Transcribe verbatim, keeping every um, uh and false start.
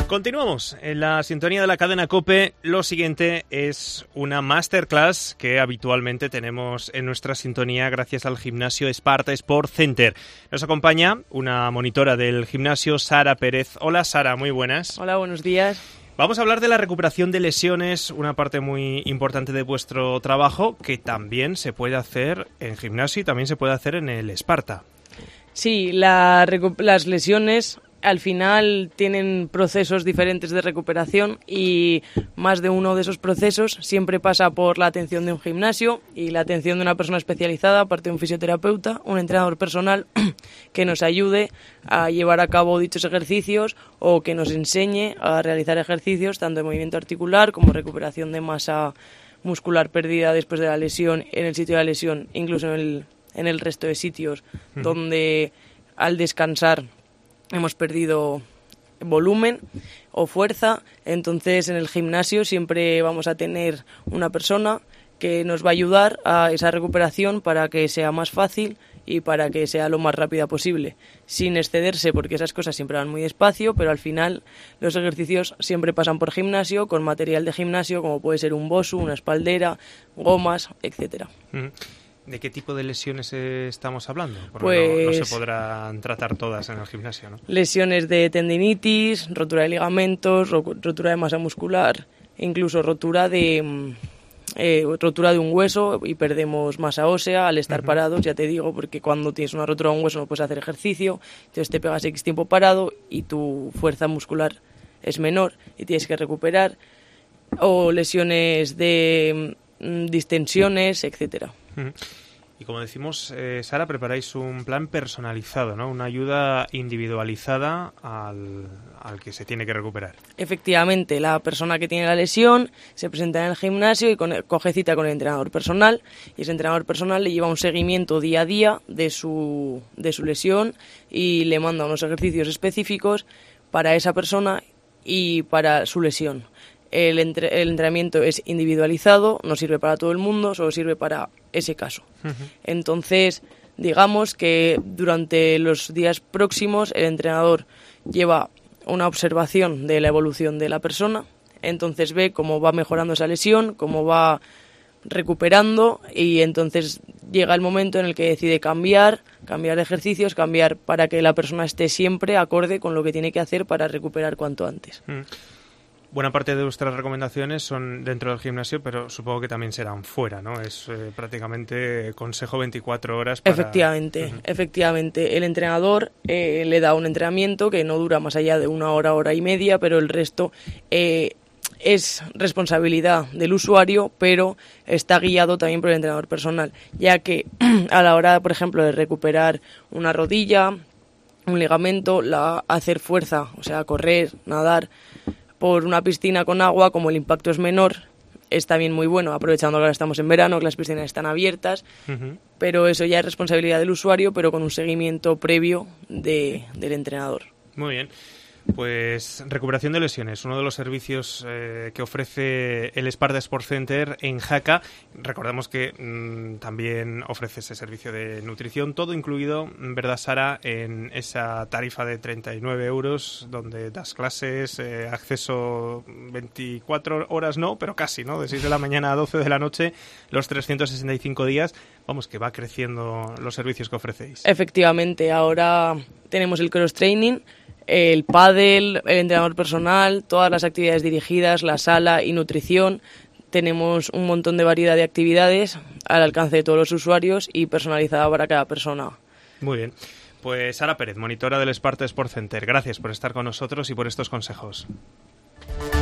Continuamos en la sintonía de la cadena COPE. Lo siguiente es una masterclass que habitualmente tenemos en nuestra sintonía gracias al gimnasio Sparta Sport Center. Nos acompaña una monitora del gimnasio, Sara Pérez. Hola Sara, muy buenas. Hola, buenos días. Vamos a hablar de la recuperación de lesiones, una parte muy importante de vuestro trabajo que también se puede hacer en gimnasio y también se puede hacer en el Sparta. Sí, la recu- las lesiones al final tienen procesos diferentes de recuperación y más de uno de esos procesos siempre pasa por la atención de un gimnasio y la atención de una persona especializada, aparte de un fisioterapeuta, un entrenador personal que nos ayude a llevar a cabo dichos ejercicios o que nos enseñe a realizar ejercicios tanto de movimiento articular como recuperación de masa muscular perdida después de la lesión en el sitio de la lesión, incluso en el, en el resto de sitios uh-huh. donde al descansar hemos perdido volumen o fuerza. Entonces en el gimnasio siempre vamos a tener una persona que nos va a ayudar a esa recuperación para que sea más fácil y para que sea lo más rápida posible, sin excederse, porque esas cosas siempre van muy despacio, pero al final los ejercicios siempre pasan por gimnasio, con material de gimnasio, como puede ser un bosu, una espaldera, gomas, etcétera. Mm. ¿De qué tipo de lesiones estamos hablando? Porque pues, no, no se podrán tratar todas en el gimnasio, ¿no? Lesiones de tendinitis, rotura de ligamentos, rotura de masa muscular, incluso rotura de eh, rotura de un hueso y perdemos masa ósea al estar uh-huh. parados, ya te digo, porque cuando tienes una rotura de un hueso no puedes hacer ejercicio, entonces te pegas X tiempo parado y tu fuerza muscular es menor y tienes que recuperar, o lesiones de mm, distensiones, etcétera. Uh-huh. Y como decimos, eh, Sara, preparáis un plan personalizado, ¿no? Una ayuda individualizada al, al que se tiene que recuperar. Efectivamente, la persona que tiene la lesión se presenta en el gimnasio y con, coge cita con el entrenador personal, y ese entrenador personal le lleva un seguimiento día a día de su, de su lesión y le manda unos ejercicios específicos para esa persona y para su lesión. El, entre, el entrenamiento es individualizado, no sirve para todo el mundo, solo sirve para ese caso. Uh-huh. Entonces, digamos que durante los días próximos el entrenador lleva una observación de la evolución de la persona, entonces ve cómo va mejorando esa lesión, cómo va recuperando, y entonces llega el momento en el que decide cambiar, cambiar ejercicios, cambiar para que la persona esté siempre acorde con lo que tiene que hacer para recuperar cuanto antes. Uh-huh. Buena parte de vuestras recomendaciones son dentro del gimnasio, pero supongo que también serán fuera, ¿no? Es eh, prácticamente consejo veinticuatro horas para... Efectivamente, uh-huh. efectivamente. El entrenador eh, le da un entrenamiento que no dura más allá de una hora, hora y media, pero el resto eh, es responsabilidad del usuario, pero está guiado también por el entrenador personal, ya que a la hora, por ejemplo, de recuperar una rodilla, un ligamento, la, hacer fuerza, o sea, correr, nadar por una piscina con agua, como el impacto es menor, es también muy bueno, aprovechando que ahora estamos en verano, que las piscinas están abiertas, uh-huh. pero eso ya es responsabilidad del usuario, pero con un seguimiento previo de, del entrenador. Muy bien. Pues recuperación de lesiones, uno de los servicios eh, que ofrece el Sparta Sport Center en Jaca. Recordemos que mmm, también ofrece ese servicio de nutrición, todo incluido, ¿verdad, Sara?, en esa tarifa de treinta y nueve euros, donde das clases, eh, acceso veinticuatro horas, no, pero casi, ¿no? De seis de la mañana a doce de la noche, los trescientos sesenta y cinco días. Vamos, que va creciendo los servicios que ofrecéis. Efectivamente, ahora tenemos el cross-training, el pádel, el entrenador personal, todas las actividades dirigidas, la sala y nutrición. Tenemos un montón de variedad de actividades al alcance de todos los usuarios y personalizada para cada persona. Muy bien. Pues Sara Pérez, monitora del Sparta Sport Center, gracias por estar con nosotros y por estos consejos.